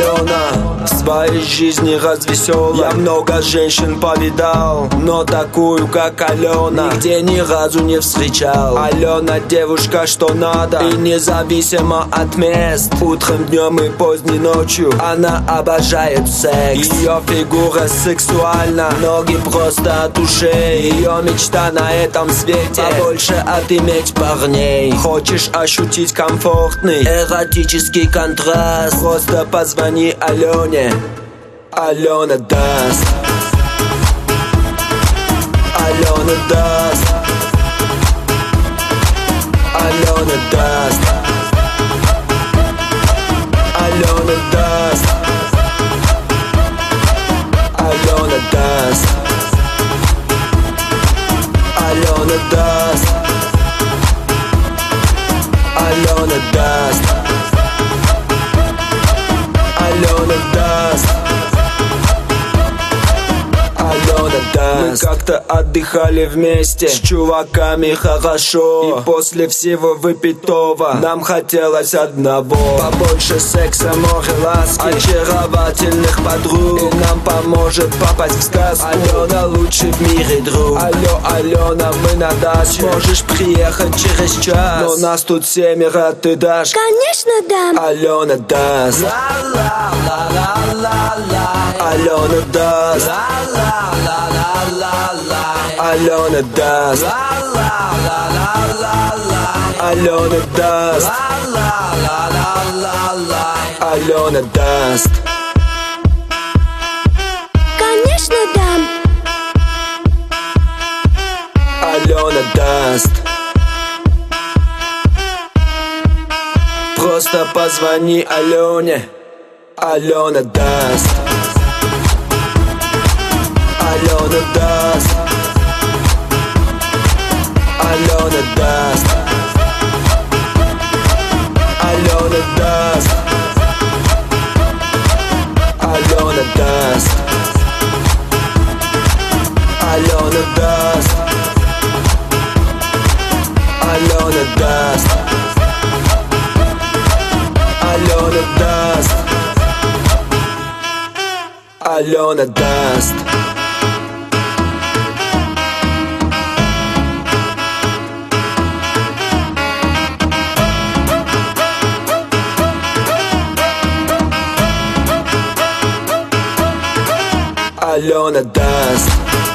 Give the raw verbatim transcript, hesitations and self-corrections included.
Алена в своей жизни развеселая. Я много женщин повидал, но такую, как Алена, нигде ни разу не встречал. Алена девушка, что надо, и независимо от мест. Утром, днем и поздней ночью она обожает секс. Ее фигура сексуальна, ноги просто от ушей. Ее мечта на этом свете побольше отыметь парней. Хочешь ощутить комфортный эротический контраст? Просто позвони Алене, Алена даст. Алена даст. Алена даст. Алена даст. Алена даст. Алена даст. Алена даст. Алена даст. Алена даст. Мы как-то отдыхали вместе с чуваками хорошо, и после всего выпитого нам хотелось одного: побольше секса, море ласки, очаровательных подруг. И нам поможет попасть в сказку Алена, лучший в мире друг. Алло, Алена, мы на даче, можешь приехать через час, но нас тут семеро, ты дашь? Конечно дам. Алена даст. Алена даст. Алена даст. Алена даст. Алена даст. Конечно дам. Алена даст. Просто позвони Алене, Алена даст. Алена даст. Алена даст. Алена даст. Алена даст. Алена даст. Алена даст. Алена даст. Алена даст. Алена даст.